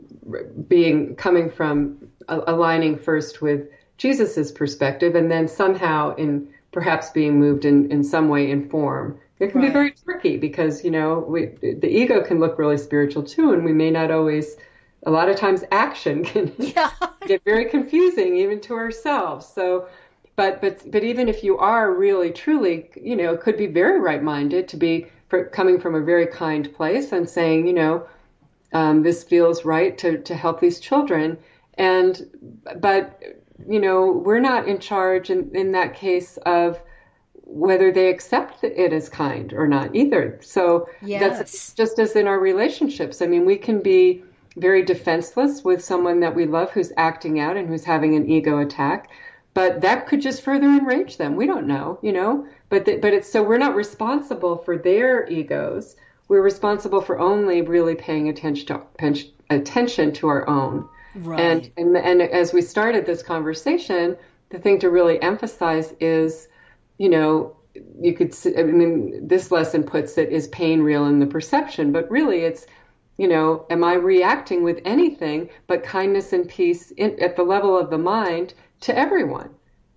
being coming from uh, aligning first with Jesus's perspective and then somehow in perhaps being moved in, in some way in form. It can right. be very tricky because, you know, we, the ego can look really spiritual too, and we may not always. A lot of times action can yeah. get very confusing even to ourselves. So, but, but, but even if you are really, truly, you know, could be very right-minded to be for, coming from a very kind place and saying, you know, um, this feels right to, to help these children. And, but, you know, we're not in charge in, in that case of whether they accept it as kind or not either. So yes. that's just as in our relationships. I mean, we can be very defenseless with someone that we love who's acting out and who's having an ego attack, but that could just further enrage them. We don't know, you know, but the, but it's so we're not responsible for their egos. We're responsible for only really paying attention to attention to our own. Right. And and and as we started this conversation, the thing to really emphasize is, you know, you could. I mean, this lesson puts it: is pain real in the perception? But really, it's you know, am I reacting with anything but kindness and peace in, at the level of the mind to everyone?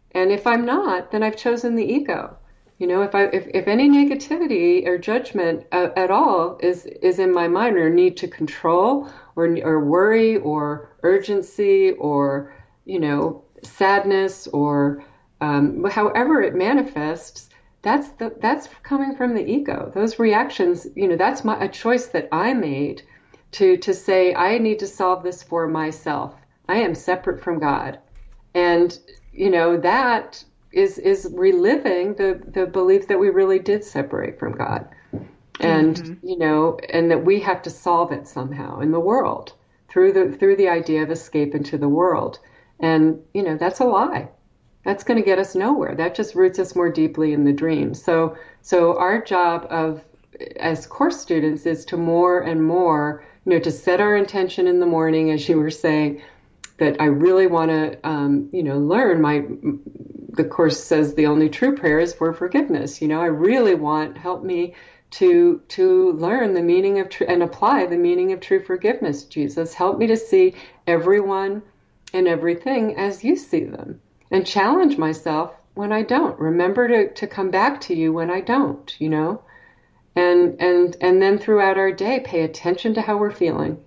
And if I'm not, then I've chosen the ego. You know, if I if, if any negativity or judgment uh, at all is is in my mind, or need to control, or or worry, or urgency, or you know, sadness, or um, however it manifests, that's the that's coming from the ego. Those reactions, you know, that's my a choice that I made to to say I need to solve this for myself. I am separate from God, and you know that. is is reliving the, the belief that we really did separate from God. And, mm-hmm. you know, and that we have to solve it somehow in the world through the through the idea of escape into the world. And, you know, that's a lie. That's going to get us nowhere. That just roots us more deeply in the dream. So so our job of as course students is to more and more, you know, to set our intention in the morning, as you were saying, that I really want to, um, you know, learn my, the Course says the only true prayer is for forgiveness. You know, I really want, help me to, to learn the meaning of true and apply the meaning of true forgiveness. Jesus, help me to see everyone and everything as you see them, and challenge myself when I don't. Remember to, to come back to you when I don't, you know, and, and, and then throughout our day, pay attention to how we're feeling,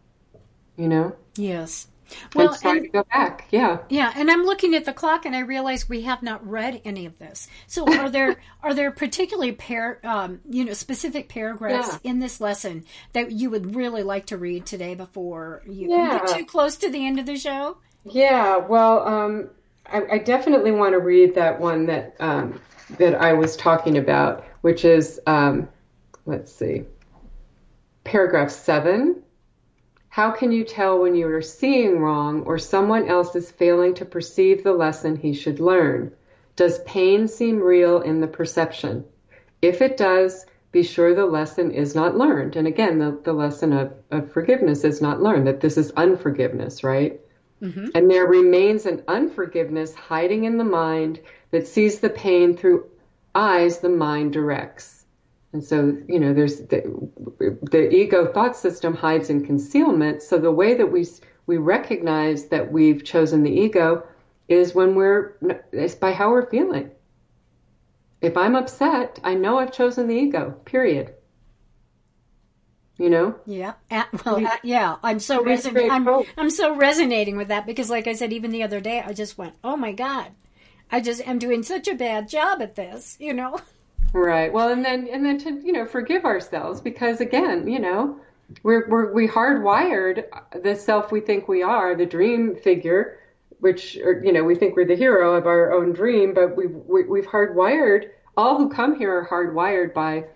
you know? Yes. Well, it's time to go back. Yeah. Yeah. And I'm looking at the clock and I realize we have not read any of this. So are there, are there particularly par, um, you know, specific paragraphs yeah. in this lesson that you would really like to read today before you yeah. get too close to the end of the show? Yeah. Well, um, I, I definitely want to read that one that, um, that I was talking about, which is, um, let's see, paragraph seven. How can you tell when you are seeing wrong or someone else is failing to perceive the lesson he should learn? Does pain seem real in the perception? If it does, be sure the lesson is not learned. And again, the, the lesson of, of forgiveness is not learned, that this is unforgiveness, right? Mm-hmm. And there remains an unforgiveness hiding in the mind that sees the pain through eyes the mind directs. And so, you know, there's the, the ego thought system hides in concealment. So the way that we we recognize that we've chosen the ego is when we're, it's by how we're feeling. If I'm upset, I know I've chosen the ego, period. You know? Yeah. At, well, at, yeah. I'm so resonating. I'm, I'm so resonating with that because, like I said, even the other day, I just went, "Oh my God, I just am doing such a bad job at this," you know? Right. Well, and then and then to you know forgive ourselves because again, you know, we're we're we hardwired the self we think we are, the dream figure, which or, you know we think we're the hero of our own dream, but we've we, we've hardwired. All who come here are hardwired by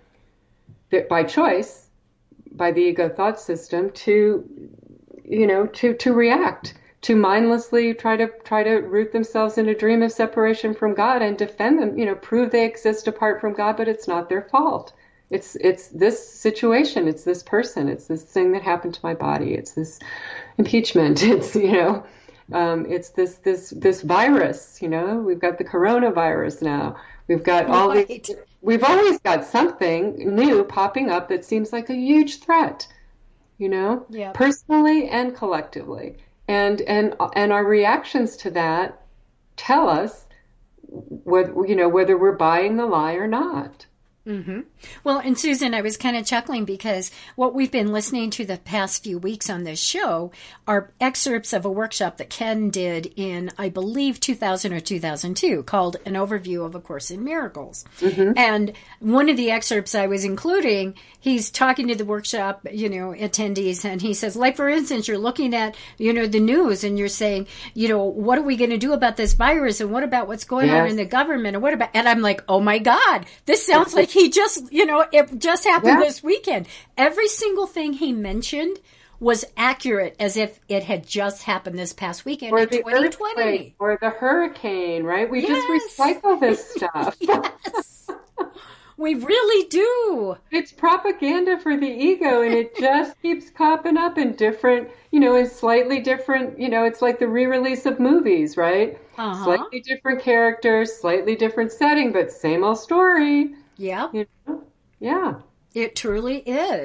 by choice, by the ego thought system to you know to to react. To mindlessly try to try to root themselves in a dream of separation from God and defend them, you know, prove they exist apart from God, but it's not their fault. It's it's this situation, it's this person, it's this thing that happened to my body, it's this impeachment, it's you know, um, it's this this this virus, you know, we've got the coronavirus now, we've got all right. these, we've always got something new popping up that seems like a huge threat, you know, yep. personally and collectively. And and and our reactions to that tell us whether you know whether we're buying the lie or not. Mm-hmm. Well, and Susan, I was kind of chuckling because what we've been listening to the past few weeks on this show are excerpts of a workshop that Ken did in, I believe, two thousand or two thousand two called An Overview of A Course in Miracles. Mm-hmm. And one of the excerpts I was including, he's talking to the workshop, you know, attendees, and he says, like, for instance, you're looking at, you know, the news and you're saying, you know, what are we going to do about this virus? And what about what's going yes. on in the government? And what about, and I'm like, oh my God, this sounds like he just, you know, it just happened yeah. this weekend. Every single thing he mentioned was accurate as if it had just happened this past weekend or in the twenty twenty. Or the hurricane, right? We yes. just recycle this stuff. Yes. We really do. It's propaganda for the ego, and it just keeps popping up in different, you know, in slightly different, you know, it's like the re-release of movies, right? Uh-huh. Slightly different characters, slightly different setting, but same old story. Yeah. You know? Yeah. It truly is.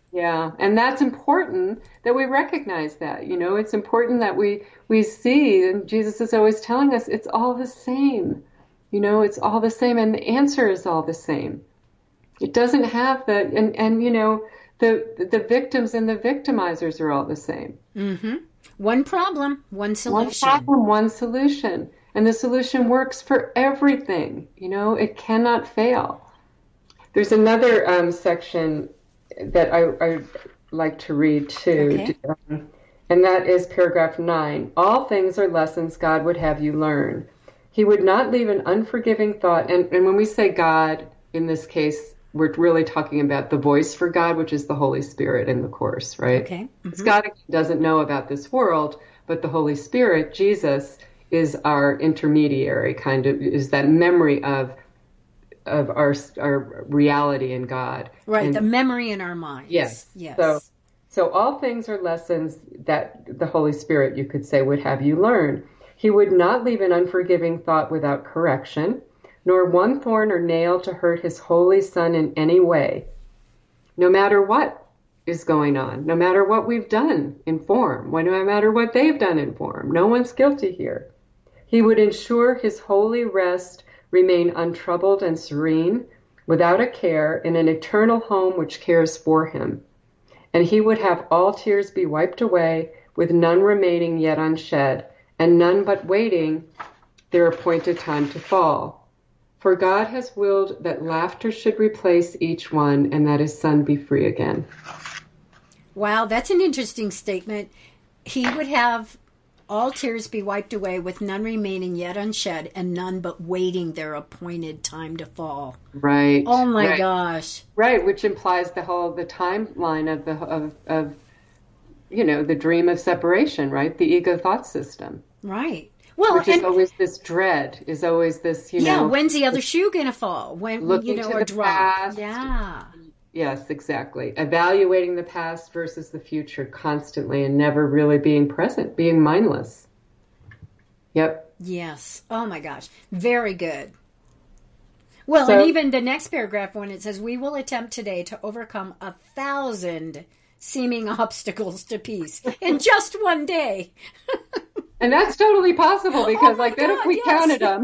Yeah, and that's important that we recognize that. You know, it's important that we we see, and Jesus is always telling us it's all the same. You know, it's all the same, and the answer is all the same. It doesn't have the and and you know the the victims and the victimizers are all the same. Mm-hmm. One problem, one solution. One problem, one solution, and the solution works for everything. You know, it cannot fail. There's another um, section that I, I like to read too, Okay. um, and that is paragraph nine. All things are lessons God would have you learn. He would not leave an unforgiving thought. And, and when we say God, in this case, we're really talking about the voice for God, which is the Holy Spirit in the Course, right? Okay. Because Mm-hmm. God doesn't know about this world, but the Holy Spirit, Jesus, is our intermediary, kind of, is that memory of of our our reality in God. Right, And the memory in our minds. yes, Yes. so so all things are lessons that the Holy Spirit, you could say, would have you learn. He would not leave an unforgiving thought without correction, nor one thorn or nail to hurt his holy Son in any way, no matter what is going on, no matter what we've done in form, no matter what they've done in form. No one's guilty here. He would ensure his holy rest remain untroubled and serene, without a care, in an eternal home which cares for him. And he would have all tears be wiped away, with none remaining yet unshed, and none but waiting their appointed time to fall. For God has willed that laughter should replace each one, and that his Son be free again. Wow, that's an interesting statement. He would have all tears be wiped away, with none remaining yet unshed, and none but waiting their appointed time to fall. Right. Oh my right. gosh. Right, which implies the whole the timeline of the of of you know the dream of separation, right? The ego thought system. Right. Well, which is and always this dread, is always this, you yeah, know. when's the other shoe gonna fall? When Looking you know, to or the drop? past. Yeah. Yes, exactly. Evaluating the past versus the future constantly, and never really being present, being mindless. Yep. Yes. Oh my gosh. Very good. Well, So- and even the next paragraph, when it says, "We will attempt today to overcome a thousand seeming obstacles to peace in just one day." And that's totally possible, because Oh my like then God, if we yes. counted them,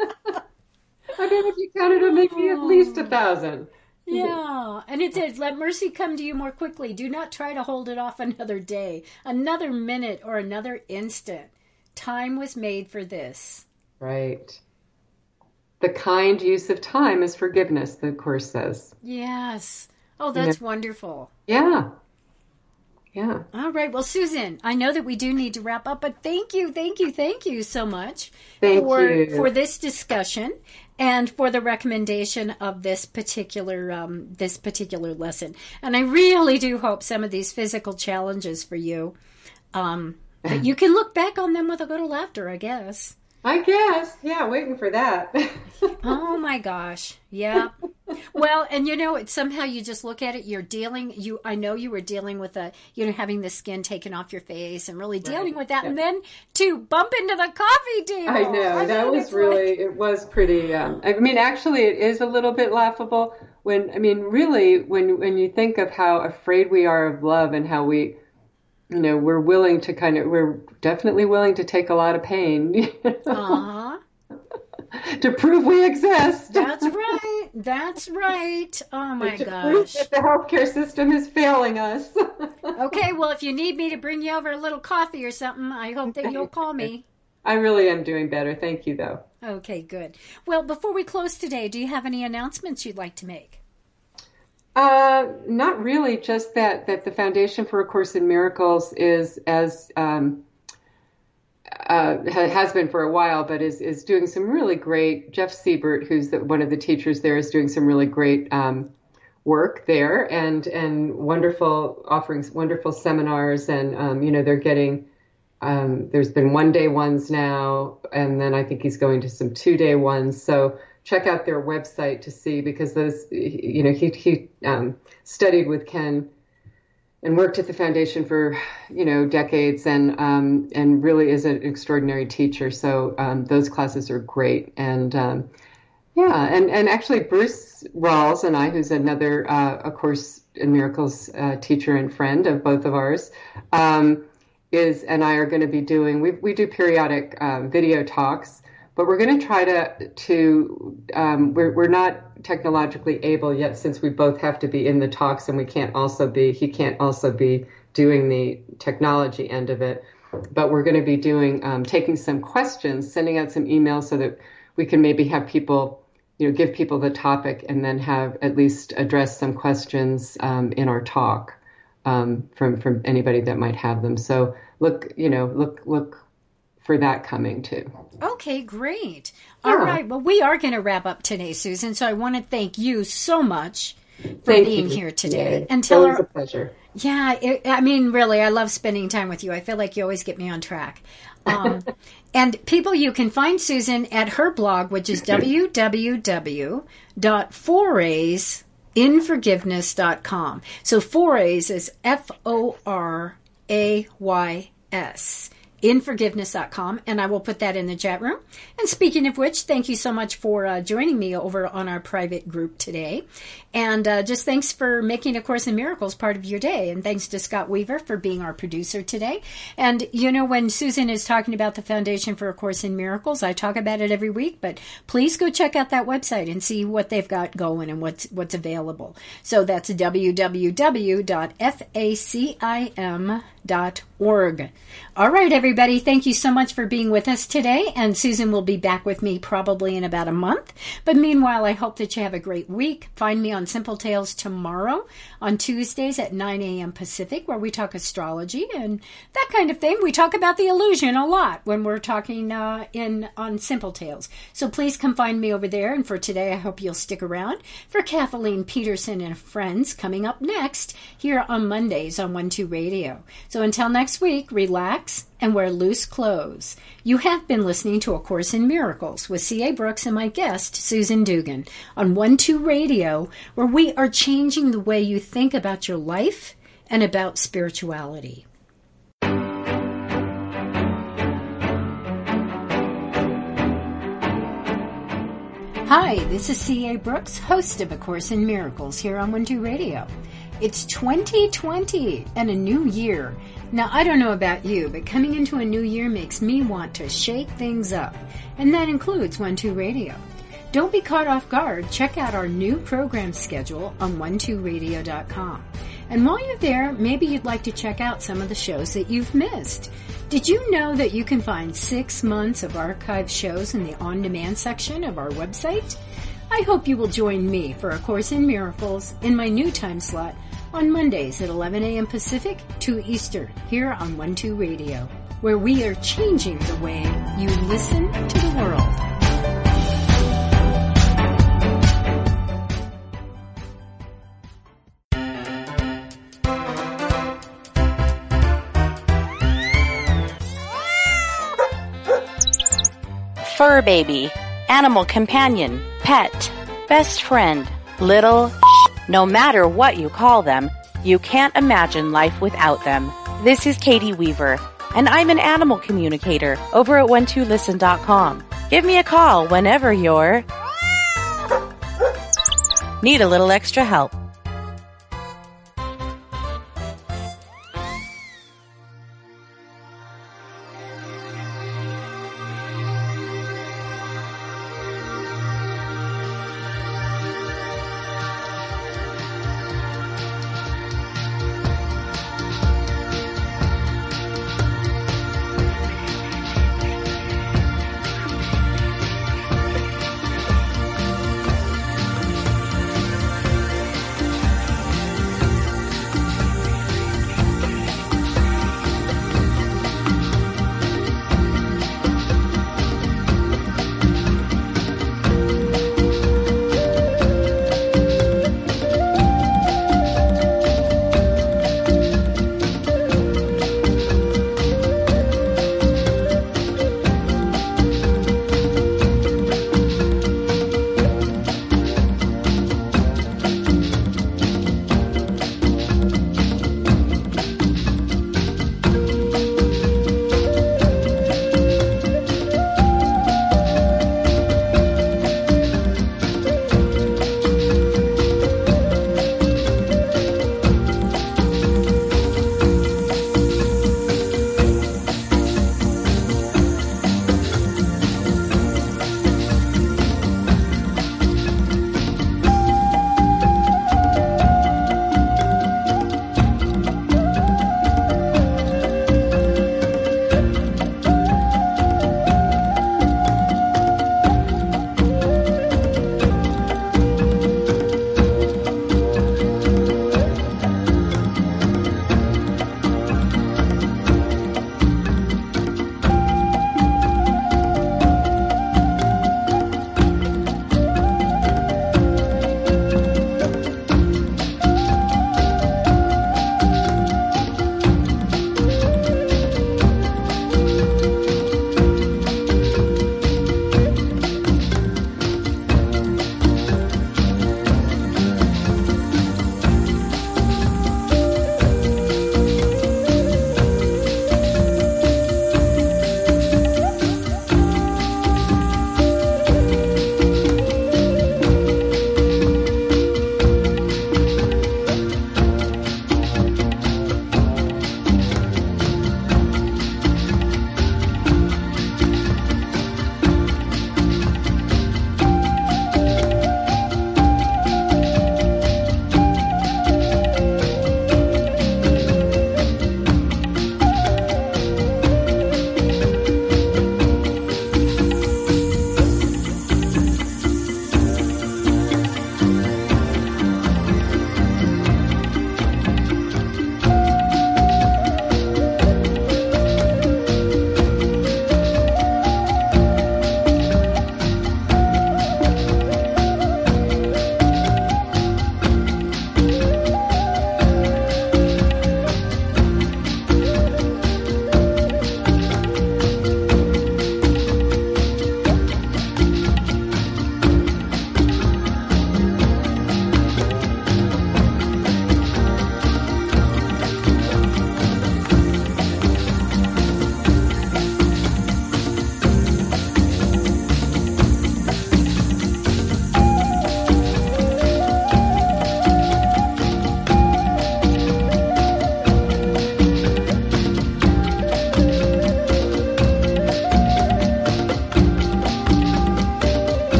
I mean, if you counted them, maybe at least a thousand. Yeah. And it says, "Let mercy come to you more quickly. Do not try to hold it off another day, another minute, or another instant. Time was made for this." Right. The kind use of time is forgiveness, the Course says. Yes. Oh, that's wonderful. Yeah. Yeah. All right. Well, Susan, I know that we do need to wrap up, but thank you, thank you, thank you so much Thank for you. for this discussion and for the recommendation of this particular um, this particular lesson. And I really do hope some of these physical challenges for you um, that you can look back on them with a little laughter, I guess. I guess. Yeah, waiting for that. Oh my gosh. Yeah. Well, and you know, it's somehow you just look at it, you're dealing, you, I know you were dealing with a, you know, having the skin taken off your face and really dealing Right. with that. Yeah. And then to bump into the coffee table. I know. I that mean, was it's really, like- it was pretty, um, I mean, actually it is a little bit laughable when, I mean, really, when, when you think of how afraid we are of love, and how we, you know, we're willing to kind of, we're definitely willing to take a lot of pain uh-huh. to prove we exist. That's right. That's right. Oh my to prove gosh. that the healthcare system is failing us. Okay. Well, if you need me to bring you over a little coffee or something, I hope that you'll call me. I really am doing better. Thank you, though. Okay, good. Well, before we close today, do you have any announcements you'd like to make? Uh, not really. Just that that the Foundation for A Course in Miracles is, as um, uh, ha- has been for a while, but is is doing some really great. Jeff Siebert, who's the, one of the teachers there, is doing some really great um, work there, and and wonderful offerings, wonderful seminars, and um, you know they're getting. Um, there's been one day ones now, and then I think he's going to some two day ones. So check out their website to see, because those, you know, he he um, studied with Ken and worked at the foundation for, you know, decades, and um, and really is an extraordinary teacher. So um, those classes are great, and um, yeah, and and actually Bruce Rawls and I, who's another uh, A Course and Miracles uh, teacher and friend of both of ours, um, is and I are going to be doing. We we do periodic um, video talks, but we're going to try to to. Um, we're we're not technologically able yet, since we both have to be in the talks, and we can't also be. He can't also be doing the technology end of it. But we're going to be doing um, taking some questions, sending out some emails so that we can maybe have people, you know, give people the topic and then have at least address some questions um, in our talk um, from from anybody that might have them. So look, you know, look look for that coming too. Okay, great. All yeah. right. Well, we are going to wrap up today, Susan. So I want to thank you so much for thank being you. here today. Yeah, and tell it was our, a pleasure. Yeah, it, I mean, really, I love spending time with you. I feel like you always get me on track. Um, and people, you can find Susan at her blog, which is w w w dot forays in forgiveness dot com. So forays is F O R A Y S. in forgiveness dot com, and I will put that in the chat room. And speaking of which, thank you so much for uh, joining me over on our private group today. And uh, just thanks for making A Course in Miracles part of your day. And thanks to Scott Weaver for being our producer today. And, you know, when Susan is talking about the Foundation for A Course in Miracles, I talk about it every week, but please go check out that website and see what they've got going and what's what's available. So that's w w w dot facim dot org. All right, everybody, thank you so much for being with us today, and Susan will be back with me probably in about a month. But meanwhile, I hope that you have a great week. Find me on Simple Tales tomorrow on Tuesdays at nine a.m. Pacific, where we talk astrology and that kind of thing. We talk about the illusion a lot when we're talking uh, in on Simple Tales. So please come find me over there. And for today, I hope you'll stick around for Kathleen Peterson and friends coming up next here on Mondays on one two Radio. So until next week, relax and wear loose clothes. You have been listening to A Course in Miracles with C A. Brooks and my guest, Susan Dugan, on one two Radio, where we are changing the way you think about your life and about spirituality. Hi, this is C A. Brooks, host of A Course in Miracles here on one two Radio. It's twenty twenty and a new year. Now, I don't know about you, but coming into a new year makes me want to shake things up, and that includes one two Radio. Don't be caught off guard. Check out our new program schedule on one two radio dot com. And while you're there, maybe you'd like to check out some of the shows that you've missed. Did you know that you can find six months of archived shows in the on-demand section of our website? I hope you will join me for A Course in Miracles in my new time slot on Mondays at eleven a.m. Pacific, two Eastern, here on one two Radio, where we are changing the way you listen to the world. Fur baby, animal companion, pet, best friend, little no matter what you call them, you can't imagine life without them. This is Katie Weaver, and I'm an animal communicator over at one two listen dot com. Give me a call whenever you're need a little extra help.